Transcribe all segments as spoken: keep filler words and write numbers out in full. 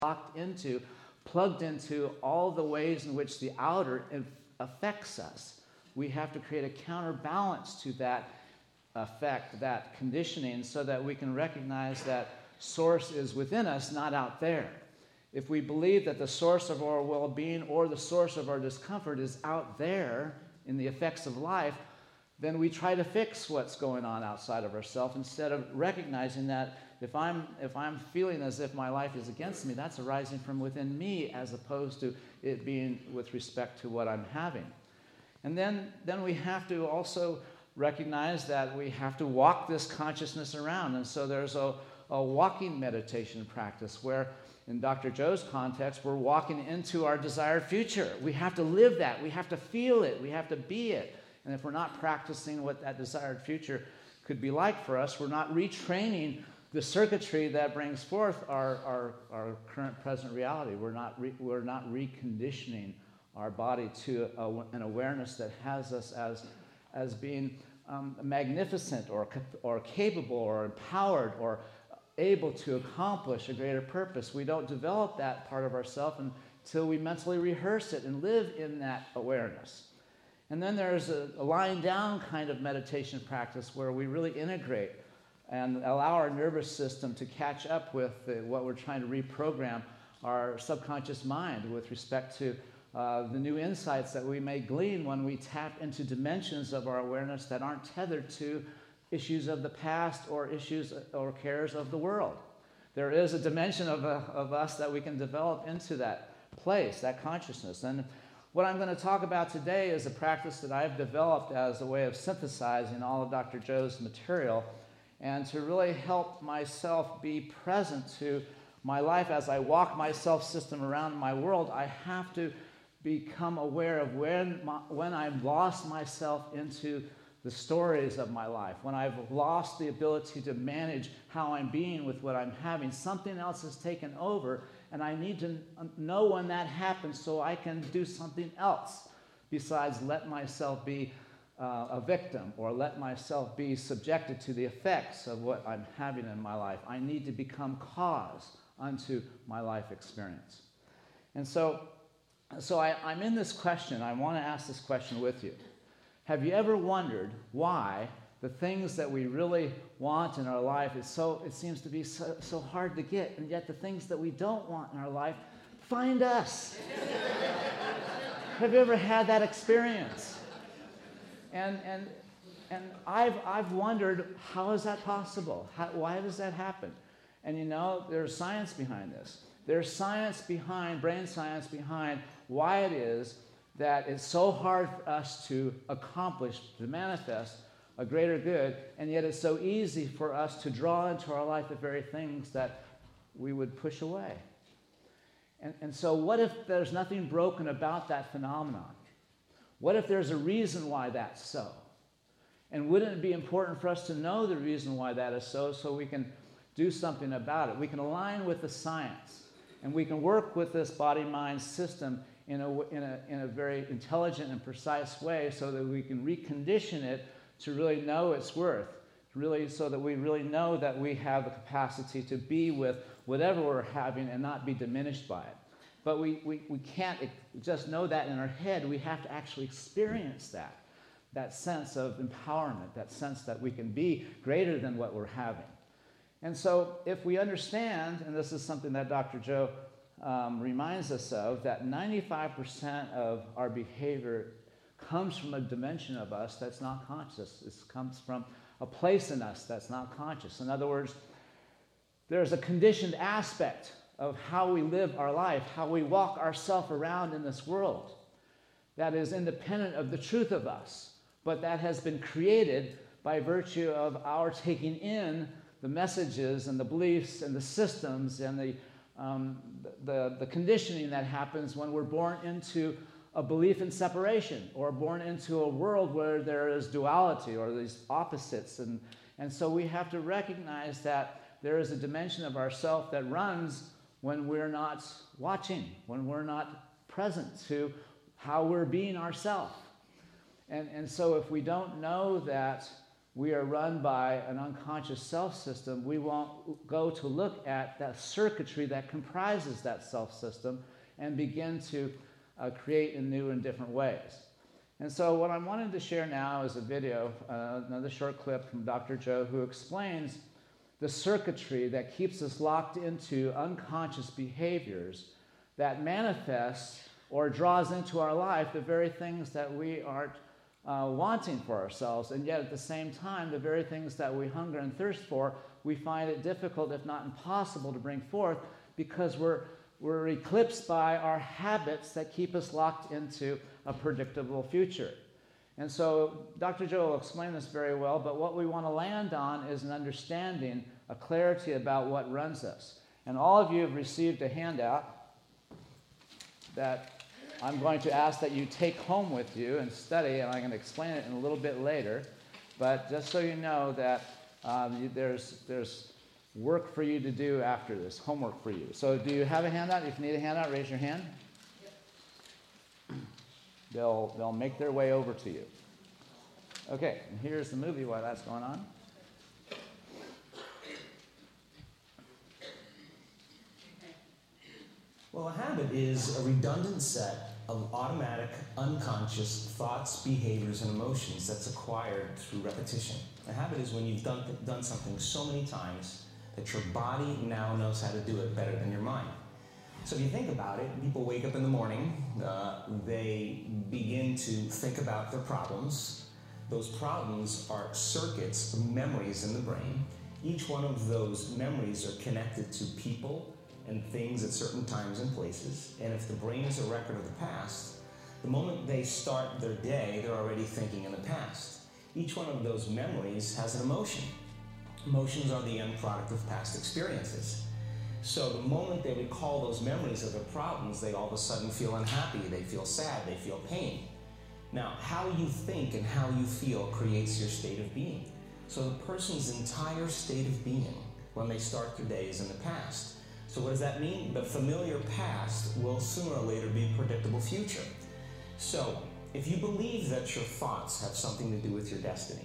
locked into, plugged into all the ways in which the outer affects us. We have to create a counterbalance to that effect, that conditioning, so that we can recognize that source is within us, not out there. If we believe that the source of our well-being or the source of our discomfort is out there in the effects of life, then we try to fix what's going on outside of ourselves instead of recognizing that if I'm if I'm feeling as if my life is against me, that's arising from within me as opposed to it being with respect to what I'm having. And then, then we have to also recognize that we have to walk this consciousness around. And so there's a, a walking meditation practice where, in Doctor Joe's context, we're walking into our desired future. We have to live that. We have to feel it. We have to be it. And if we're not practicing what that desired future could be like for us, we're not retraining the circuitry that brings forth our, our, our current present reality. We're not, re, we're not reconditioning our body to a, an awareness that has us as, as being um, magnificent or, or capable or empowered or able to accomplish a greater purpose. We don't develop that part of ourselves until we mentally rehearse it and live in that awareness. And then there's a, a lying down kind of meditation practice where we really integrate and allow our nervous system to catch up with the, what we're trying to reprogram our subconscious mind with respect to uh, the new insights that we may glean when we tap into dimensions of our awareness that aren't tethered to issues of the past or issues or cares of the world. There is a dimension of, a, of us that we can develop into that place, that consciousness. And what I'm going to talk about today is a practice that I've developed as a way of synthesizing all of Doctor Joe's material and to really help myself be present to my life as I walk my self-system around my world. I have to become aware of when, my, when I've lost myself into the stories of my life, when I've lost the ability to manage how I'm being with what I'm having. Something else has taken over, and I need to know when that happens so I can do something else besides let myself be uh, a victim or let myself be subjected to the effects of what I'm having in my life. I need to become cause unto my life experience. And so, so I, I'm in this question. I want to ask this question with you. Have you ever wondered why the things that we really want in our life is so, it seems to be so, so hard to get, and yet the things that we don't want in our life find us? Have you ever had that experience? And and and I've I've wondered, how is that possible? How, why does that happen? And you know, there's science behind this. There's science behind, brain science behind why it is that it's so hard for us to accomplish, to manifest a greater good, and yet it's so easy for us to draw into our life the very things that we would push away. And, and so what if there's nothing broken about that phenomenon? What if there's a reason why that's so? And wouldn't it be important for us to know the reason why that is so, so we can do something about it? We can align with the science, and we can work with this body-mind system in a, in a, in a very intelligent and precise way so that we can recondition it to really know its worth, really so that we really know that we have the capacity to be with whatever we're having and not be diminished by it. But we, we, we can't just know that in our head. We have to actually experience that, that sense of empowerment, that sense that we can be greater than what we're having. And so if we understand, and this is something that Doctor Joe um, reminds us of, that ninety-five percent of our behavior comes from a dimension of us that's not conscious. It comes from a place in us that's not conscious. In other words, there's a conditioned aspect of how we live our life, how we walk ourselves around in this world, that is independent of the truth of us, but that has been created by virtue of our taking in the messages and the beliefs and the systems and the, um, the, the conditioning that happens when we're born into a belief in separation or born into a world where there is duality or these opposites. And, and so we have to recognize that there is a dimension of ourself that runs when we're not watching, when we're not present to how we're being ourselves. And, and so if we don't know that we are run by an unconscious self system, we won't go to look at that circuitry that comprises that self system and begin to uh, create in new and different ways. And so what I'm wanting to share now is a video, uh, another short clip from Doctor Joe, who explains the circuitry that keeps us locked into unconscious behaviors that manifests or draws into our life the very things that we aren't uh, wanting for ourselves, and yet at the same time, the very things that we hunger and thirst for, we find it difficult, if not impossible, to bring forth because we're, we're eclipsed by our habits that keep us locked into a predictable future. And so Doctor Joe will explain this very well, but what we want to land on is an understanding, a clarity about what runs us. And all of you have received a handout that I'm going to ask that you take home with you and study, and I'm going to explain it in a little bit later. But just so you know that um, you, there's, there's work for you to do after this, homework for you. So do you have a handout? If you need a handout, raise your hand. They'll, they'll make their way over to you. Okay, and here's the movie while that's going on. Well, a habit is a redundant set of automatic, unconscious thoughts, behaviors, and emotions that's acquired through repetition. A habit is when you've done, done something so many times that your body now knows how to do it better than your mind. So if you think about it, people wake up in the morning, uh, they begin to think about their problems. Those problems are circuits, memories in the brain. Each one of those memories are connected to people and things at certain times and places. And if the brain is a record of the past, the moment they start their day, they're already thinking in the past. Each one of those memories has an emotion. Emotions are the end product of past experiences. So the moment they recall those memories of their problems, they all of a sudden feel unhappy, they feel sad, they feel pain. Now, how you think and how you feel creates your state of being. So the person's entire state of being when they start their day is in the past. So what does that mean? The familiar past will sooner or later be a predictable future. So if you believe that your thoughts have something to do with your destiny,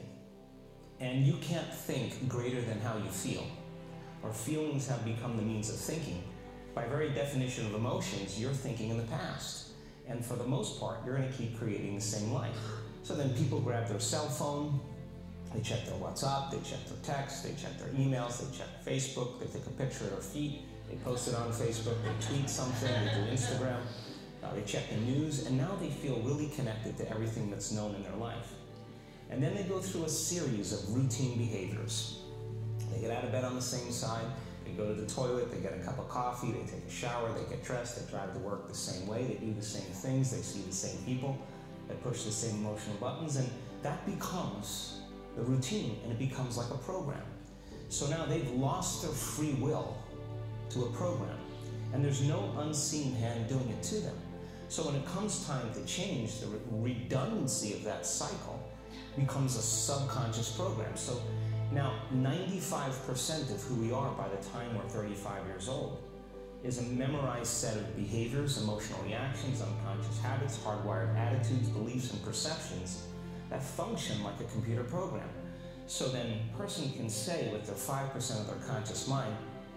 and you can't think greater than how you feel, or feelings have become the means of thinking, by very definition of emotions, you're thinking in the past. And for the most part, you're going to keep creating the same life. So then people grab their cell phone, they check their WhatsApp, they check their text, they check their emails, they check Facebook, they take a picture of their feet, they post it on Facebook, they tweet something, they do Instagram, uh, they check the news, and now they feel really connected to everything that's known in their life. And then they go through a series of routine behaviors. They get out of bed on the same side, they go to the toilet, they get a cup of coffee, they take a shower, they get dressed, they drive to work the same way, they do the same things, they see the same people, they push the same emotional buttons, and that becomes the routine, and it becomes like a program. So now they've lost their free will to a program, and there's no unseen hand doing it to them. So when it comes time to change, the redundancy of that cycle becomes a subconscious program. So now ninety-five percent of who we are by the time we're thirty-five years old is a memorized set of behaviors, emotional reactions, unconscious habits, hardwired attitudes, beliefs, and perceptions that function like a computer program. So then a person can say with their five percent of their conscious mind,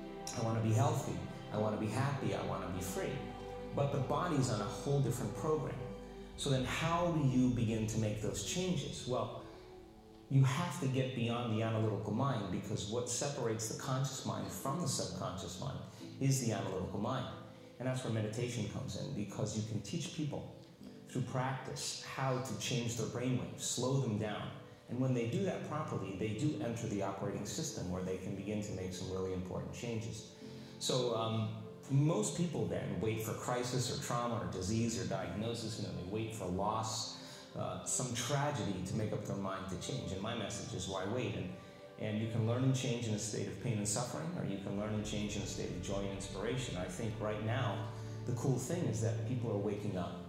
I want to be healthy, I want to be happy, I want to be free. But the body's on a whole different program. So then how do you begin to make those changes? Well, you have to get beyond the analytical mind, because what separates the conscious mind from the subconscious mind is the analytical mind. And that's where meditation comes in, because you can teach people through practice how to change their brainwaves, slow them down. And when they do that properly, they do enter the operating system where they can begin to make some really important changes. So um, most people then wait for crisis or trauma or disease or diagnosis. You know, they wait for loss, uh, some tragedy to make up their mind to change. And my message is, why wait? And, and you can learn and change in a state of pain and suffering, or you can learn and change in a state of joy and inspiration. I think right now, the cool thing is that people are waking up.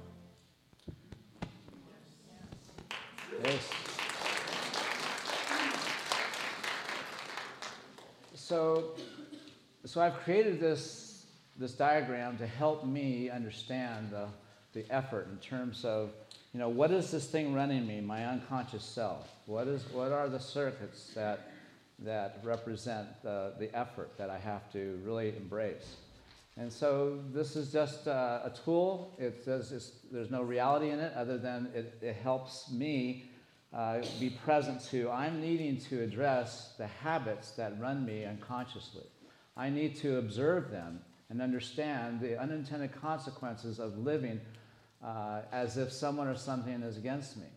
Yes. So, so I've created this, this diagram to help me understand the, the effort in terms of You know, what is this thing running me, my unconscious self? What is what are the circuits that that represent the, the effort that I have to really embrace? And so this is just uh, a tool. It says it's, there's no reality in it other than it, it helps me uh, be present to, I'm needing to address the habits that run me unconsciously. I need to observe them and understand the unintended consequences of living uh, as if someone or something is against me.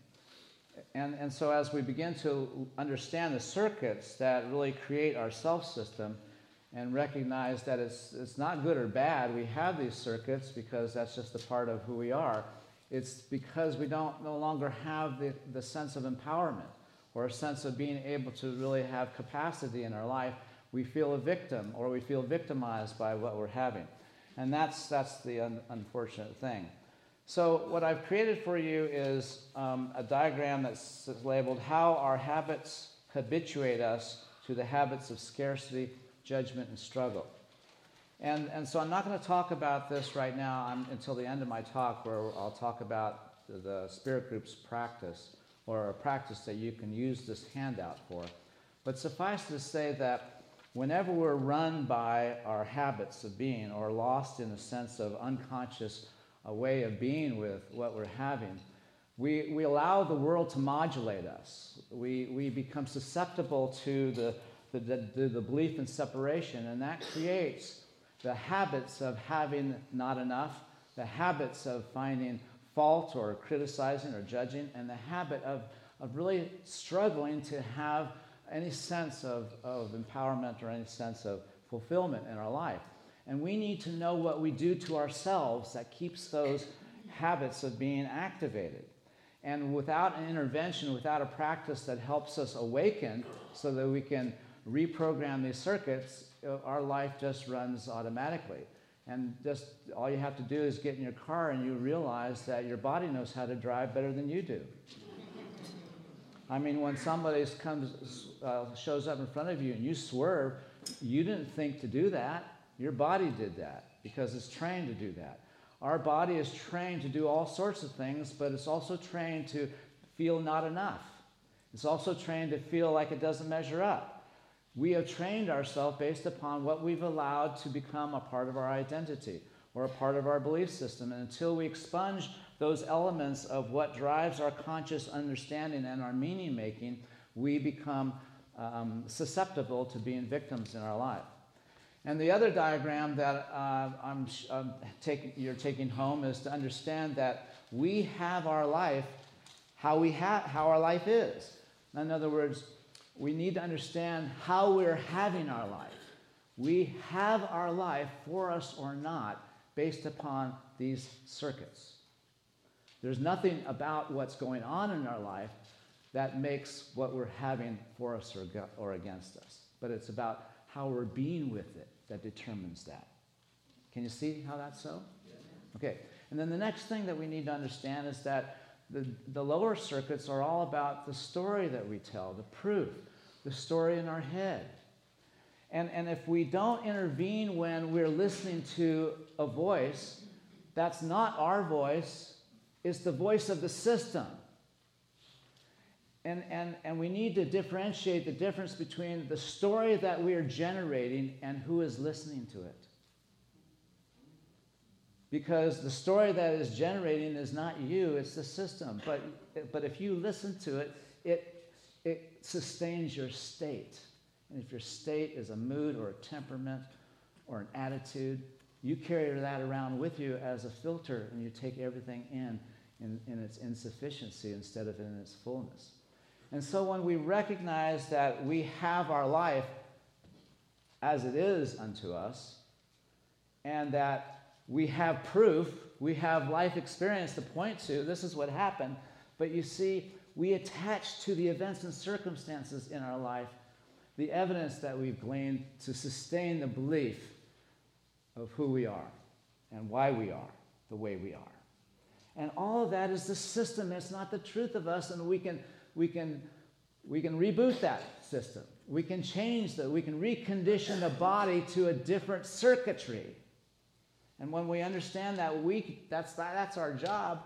And, and so as we begin to understand the circuits that really create our self system, and recognize that it's it's not good or bad. We have these circuits because that's just a part of who we are. It's because we don't no longer have the, the sense of empowerment or a sense of being able to really have capacity in our life. We feel a victim or we feel victimized by what we're having. And that's that's the un- unfortunate thing. So what I've created for you is um, a diagram that's labeled how our habits habituate us to the habits of scarcity, judgment, and struggle. And, and so I'm not going to talk about this right now I'm, until the end of my talk, where I'll talk about the, the Spirit Group's practice, or a practice that you can use this handout for. But suffice to say that whenever we're run by our habits of being, or lost in a sense of unconscious a way of being with what we're having, we, we allow the world to modulate us. We, we become susceptible to the The, the, the belief in separation, and that creates the habits of having not enough, the habits of finding fault or criticizing or judging, and the habit of, of really struggling to have any sense of, of empowerment or any sense of fulfillment in our life. And we need to know what we do to ourselves that keeps those habits of being activated. And without an intervention, without a practice that helps us awaken so that we can reprogram these circuits, our life just runs automatically. And just all you have to do is get in your car and you realize that your body knows how to drive better than you do. I mean, when somebody comes, uh, shows up in front of you and you swerve, you didn't think to do that. Your body did that because it's trained to do that. Our body is trained to do all sorts of things, but it's also trained to feel not enough. It's also trained to feel like it doesn't measure up. We have trained ourselves based upon what we've allowed to become a part of our identity or a part of our belief system. And until we expunge those elements of what drives our conscious understanding and our meaning making, we become um, susceptible to being victims in our life. And the other diagram that uh, I'm, um, take, you're taking home is to understand that we have our life how we ha- how our life is. In other words, we need to understand how we're having our life. We have our life, for us or not, based upon these circuits. There's nothing about what's going on in our life that makes what we're having for us or, go- or against us. But it's about how we're being with it that determines that. Can you see how that's so? Yeah. Okay. And then the next thing that we need to understand is that The, the lower circuits are all about the story that we tell, the proof, the story in our head. And, and if we don't intervene when we're listening to a voice, that's not our voice, it's the voice of the system. And, and, and we need to differentiate the difference between the story that we are generating and who is listening to it. Because the story that is generating is not you, it's the system. But, but if you listen to it, it, it sustains your state. And if your state is a mood or a temperament or an attitude, you carry that around with you as a filter and you take everything in, in, in its insufficiency instead of in its fullness. And so when we recognize that we have our life as it is unto us, and that we have proof, we have life experience to point to, this is what happened, but you see, we attach to the events and circumstances in our life the evidence that we've gleaned to sustain the belief of who we are and why we are the way we are. And all of that is the system, it's not the truth of us, and we can we can we can reboot that system. We can change that, we can recondition the body to a different circuitry. And when we understand that we that's that's our job,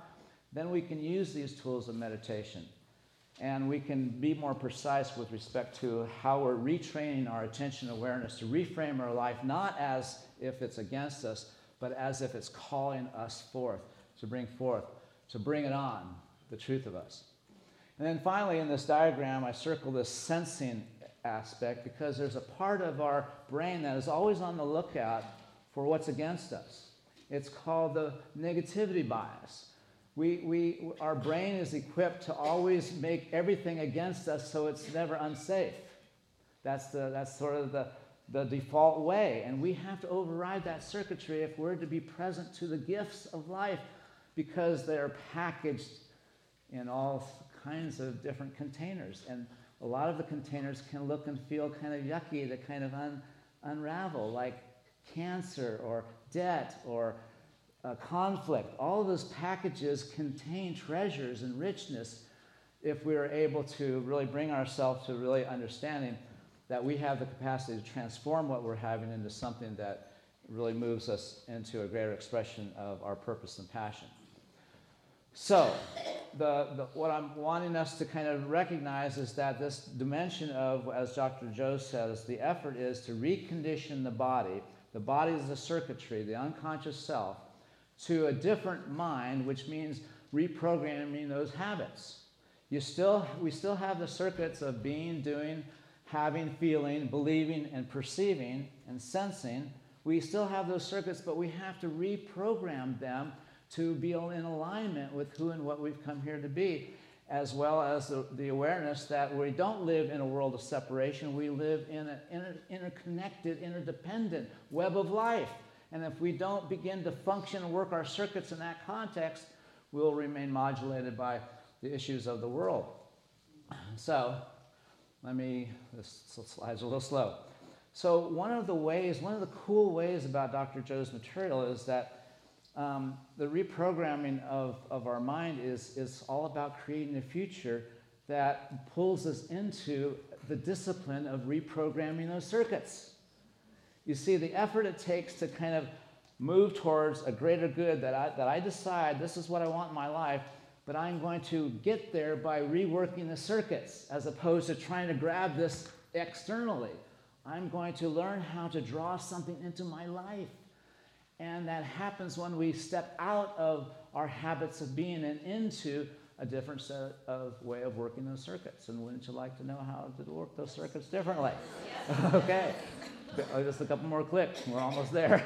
then we can use these tools of meditation. And we can be more precise with respect to how we're retraining our attention awareness to reframe our life, not as if it's against us, but as if it's calling us forth, to bring forth, to bring it on, the truth of us. And then finally, in this diagram, I circle this sensing aspect because there's a part of our brain that is always on the lookout for what's against us. It's called the negativity bias. We, we, our brain is equipped to always make everything against us so it's never unsafe. That's, the, that's sort of the, the default way. And we have to override that circuitry if we're to be present to the gifts of life, because they're packaged in all kinds of different containers. And a lot of the containers can look and feel kind of yucky to kind of un, unravel, like cancer or debt or uh, conflict. All of those packages contain treasures and richness if we are able to really bring ourselves to really understanding that we have the capacity to transform what we're having into something that really moves us into a greater expression of our purpose and passion. So, the, the, what I'm wanting us to kind of recognize is that this dimension of, as Doctor Joe says, the effort is to recondition the body. The body is the circuitry, the unconscious self, to a different mind, which means reprogramming those habits. You still, we still have the circuits of being, doing, having, feeling, believing, and perceiving, and sensing. We still have those circuits, but we have to reprogram them to be in alignment with who and what we've come here to be, as well as the, the awareness that we don't live in a world of separation. We live in an inter, interconnected, interdependent web of life. And if we don't begin to function and work our circuits in that context, we'll remain modulated by the issues of the world. So, let me, this slide's a little slow. So one of the ways, one of the cool ways about Doctor Joe's material is that Um, the reprogramming of, of our mind is, is all about creating a future that pulls us into the discipline of reprogramming those circuits. You see, the effort it takes to kind of move towards a greater good that I, that I decide this is what I want in my life, but I'm going to get there by reworking the circuits as opposed to trying to grab this externally. I'm going to learn how to draw something into my life. And that happens when we step out of our habits of being and into a different set of way of working those circuits. And wouldn't you like to know how to work those circuits differently? Yes. Okay. Just a couple more clicks. We're almost there.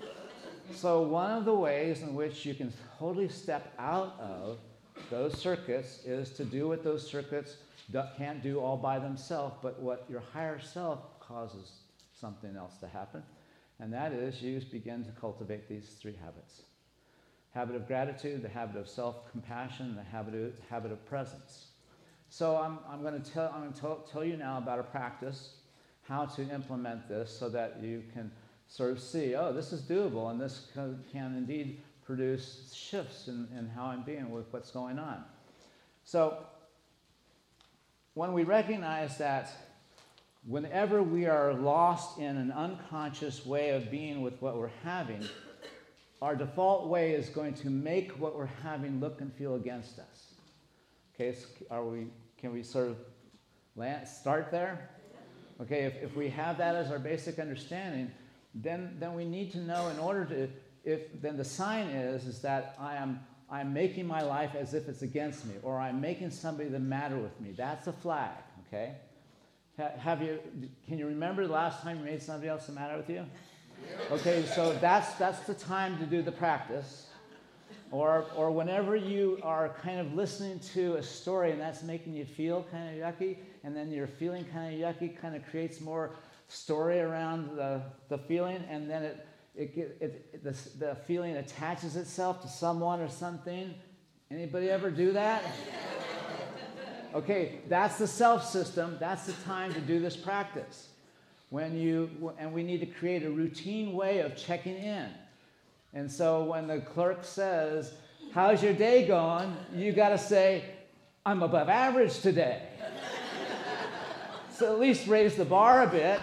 So one of the ways in which you can totally step out of those circuits is to do what those circuits can't do all by themselves, but what your higher self causes something else to happen. And that is, you begin to cultivate these three habits. Habit of gratitude, the habit of self-compassion, the habit of, habit of presence. So I'm, I'm going to tell, I'm going to tell, tell you now about a practice, how to implement this so that you can sort of see, oh, this is doable, and this can, can indeed produce shifts in, in how I'm being with what's going on. So when we recognize that whenever we are lost in an unconscious way of being with what we're having, our default way is going to make what we're having look and feel against us. Okay, so are we, can we sort of land, start there? Okay, if, if we have that as our basic understanding, then, then we need to know in order to, if then the sign is, is that I am I'm making my life as if it's against me, or I'm making somebody the matter with me. That's a flag, okay? Have you, can you remember the last time you made somebody else the matter with you? Okay, so that's that's the time to do the practice. Or or whenever you are kind of listening to a story and that's making you feel kind of yucky, and then you're feeling kind of yucky, kind of creates more story around the, the feeling, and then it it, it, it the, the feeling attaches itself to someone or something. Anybody ever do that? Okay, that's the self system. That's the time to do this practice. When you and we need to create a routine way of checking in. And so when the clerk says, "How's your day going?" you got to say, "I'm above average today." So at least raise the bar a bit.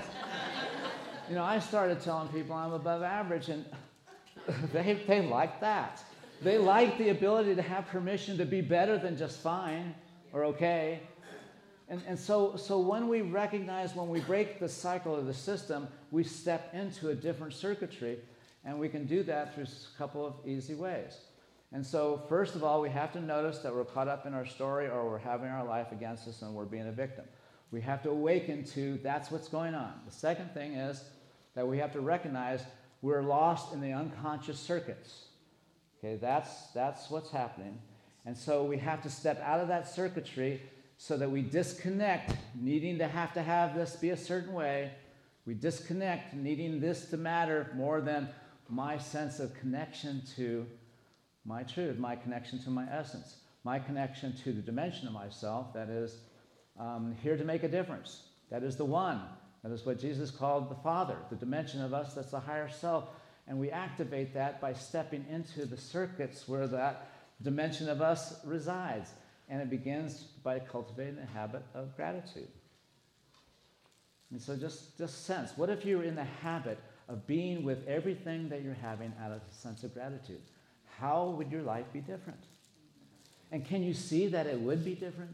You know, I started telling people I'm above average, and they they like that. They like the ability to have permission to be better than just fine or okay. And, and so, so when we recognize, when we break the cycle of the system, we step into a different circuitry, and we can do that through a couple of easy ways. And so, first of all, we have to notice that we're caught up in our story, or we're having our life against us and we're being a victim. We have to awaken to that's what's going on. The second thing is that we have to recognize we're lost in the unconscious circuits. Okay, that's, that's what's happening. And so we have to step out of that circuitry so that we disconnect, needing to have to have this be a certain way. We disconnect, needing this to matter more than my sense of connection to my truth, my connection to my essence, my connection to the dimension of myself that is um, here to make a difference. That is the one. That is what Jesus called the Father, the dimension of us that's the higher self. And we activate that by stepping into the circuits where that dimension of us resides. And it begins by cultivating a habit of gratitude. And so just, just sense, what if you were in the habit of being with everything that you're having out of a sense of gratitude? How would your life be different? And can you see that it would be different?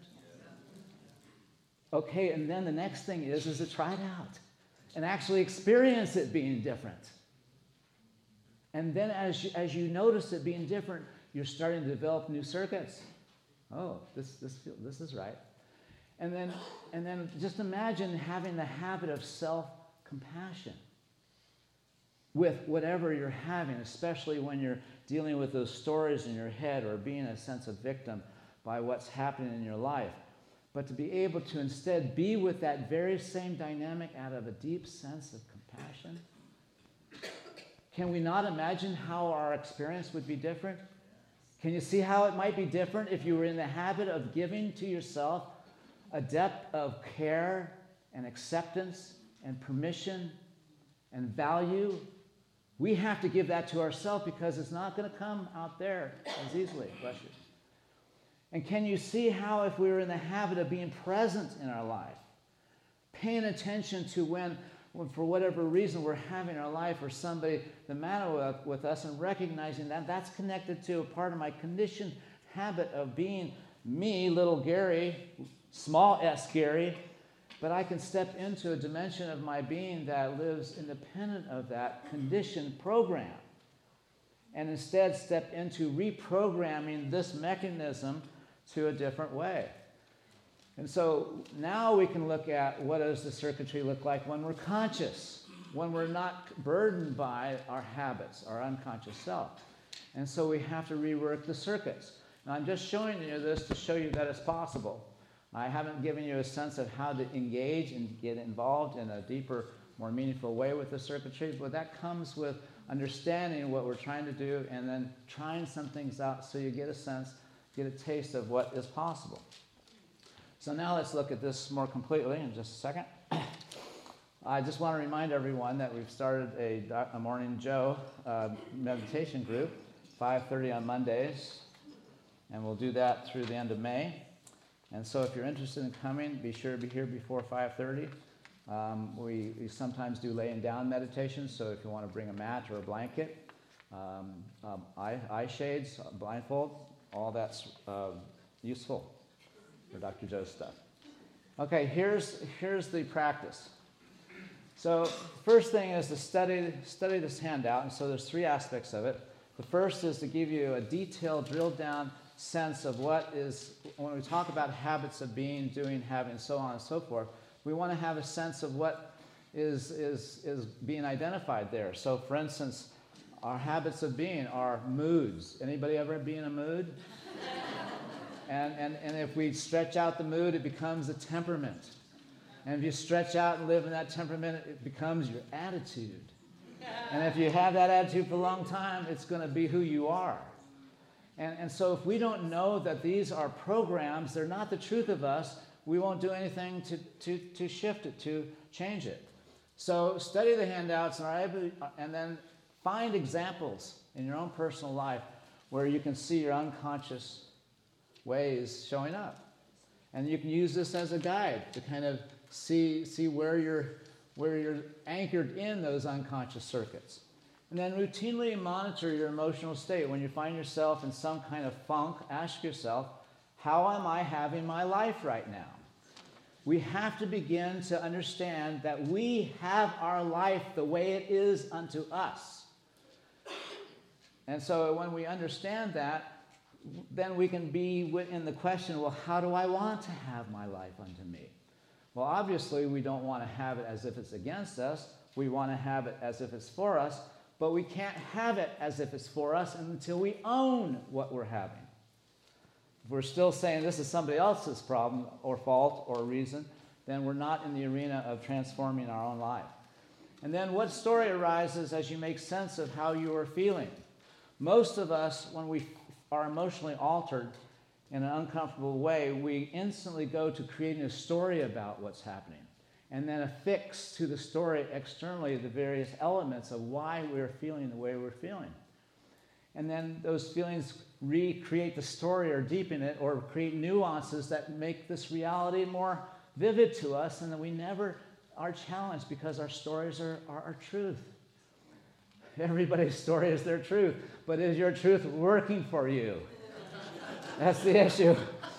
Okay, and then the next thing is, is to try it out and actually experience it being different. And then as you, as you notice it being different, you're starting to develop new circuits. Oh, this this this is right. And then and then just imagine having the habit of self-compassion with whatever you're having, especially when you're dealing with those stories in your head or being a sense of victim by what's happening in your life. But to be able to instead be with that very same dynamic out of a deep sense of compassion. Can we not imagine how our experience would be different? Can you see how it might be different if you were in the habit of giving to yourself a depth of care and acceptance and permission and value? We have to give that to ourselves because it's not going to come out there as easily. Bless you. And can you see how if we were in the habit of being present in our life, paying attention to when, when for whatever reason we're having our life or somebody the matter with, with us, and recognizing that that's connected to a part of my conditioned habit of being me, little Gary, small s Gary, but I can step into a dimension of my being that lives independent of that conditioned program, and instead step into reprogramming this mechanism to a different way. And so now we can look at what does the circuitry look like when we're conscious, when we're not burdened by our habits, our unconscious self. And so we have to rework the circuits. Now I'm just showing you this to show you that it's possible. I haven't given you a sense of how to engage and get involved in a deeper, more meaningful way with the circuitry, but that comes with understanding what we're trying to do and then trying some things out so you get a sense, get a taste of what is possible. So now let's look at this more completely in just a second. I just want to remind everyone that we've started a, a Morning Joe uh, meditation group, five thirty on Mondays, and we'll do that through the end of May. And so if you're interested in coming, be sure to be here before five thirty. Um, we, we sometimes do laying down meditations, so if you want to bring a mat or a blanket, um, um, eye, eye shades, blindfold, all that's uh, useful for Doctor Joe's stuff. Okay, here's, here's the practice. So first thing is to study, study this handout, and so there's three aspects of it. The first is to give you a detailed, drilled down sense of what is, when we talk about habits of being, doing, having, and so on and so forth, we want to have a sense of what is, is, is being identified there. So for instance, our habits of being are moods. Anybody ever be in a mood? and, and, and if we stretch out the mood, it becomes a temperament. And if you stretch out and live in that temperament, it becomes your attitude. And if you have that attitude for a long time, it's going to be who you are. And, and so if we don't know that these are programs, they're not the truth of us, we won't do anything to, to, to shift it, to change it. So study the handouts and, are able, and then find examples in your own personal life where you can see your unconscious ways showing up. And you can use this as a guide to kind of see, see where you're, where you're anchored in those unconscious circuits. And then routinely monitor your emotional state. When you find yourself in some kind of funk, ask yourself, how am I having my life right now? We have to begin to understand that we have our life the way it is unto us. And so when we understand that, then we can be in the question, well, how do I want to have my life unto me? Well, obviously, we don't want to have it as if it's against us. We want to have it as if it's for us. But we can't have it as if it's for us until we own what we're having. If we're still saying this is somebody else's problem or fault or reason, then we're not in the arena of transforming our own life. And then what story arises as you make sense of how you are feeling? Most of us, when we are emotionally altered in an uncomfortable way, we instantly go to creating a story about what's happening, and then affix to the story externally the various elements of why we're feeling the way we're feeling. And then those feelings recreate the story or deepen it or create nuances that make this reality more vivid to us, and then we never are challenged because our stories are, are our truth. Everybody's story is their truth, but is your truth working for you? That's the issue.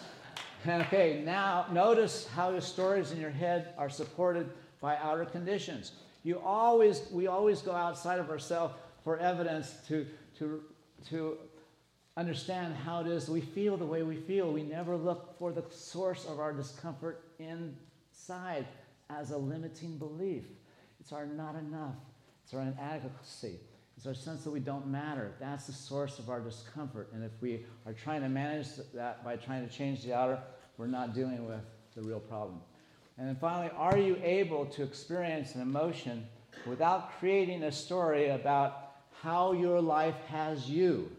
Okay, now notice how the stories in your head are supported by outer conditions. You always, we always go outside of ourselves for evidence to, to, to understand how it is we feel the way we feel. We never look for the source of our discomfort inside as a limiting belief. It's our not enough. It's our inadequacy. It's our sense that we don't matter. That's the source of our discomfort. And if we are trying to manage that by trying to change the outer, we're not dealing with the real problem. And then finally, are you able to experience an emotion without creating a story about how your life has you?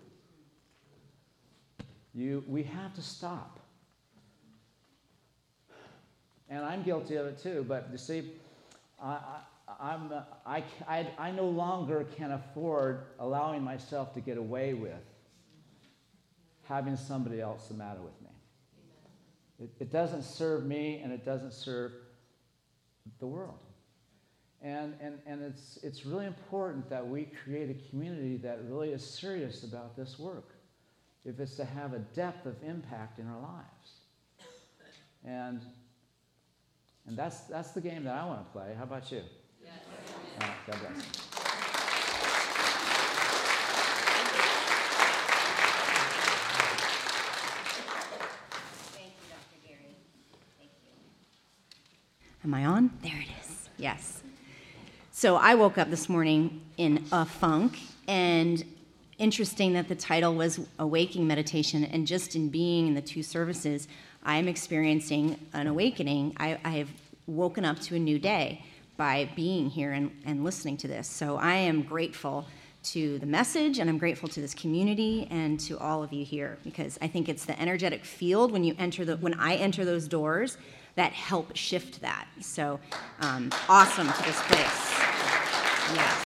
You, we have to stop. And I'm guilty of it too, but you see, I, I, I'm, uh, I, I, I no longer can afford allowing myself to get away with having somebody else the matter with me. It, it doesn't serve me, and it doesn't serve the world. And, and, and it's, it's really important that we create a community that really is serious about this work, if it's to have a depth of impact in our lives. And, and that's, that's the game that I want to play. How about you? Yes. All right, God bless. Thank you, Doctor Gary. Thank you. Am I on? There it is. Yes. So I woke up this morning in a funk, and interesting that the title was Awakening Meditation, and just in being in the two services, I'm experiencing an awakening. I, I have woken up to a new day by being here and, and listening to this. So I am grateful to the message, and I'm grateful to this community and to all of you here, because I think it's the energetic field when you enter the when I enter those doors that help shift that. So um, awesome to this place. Yes.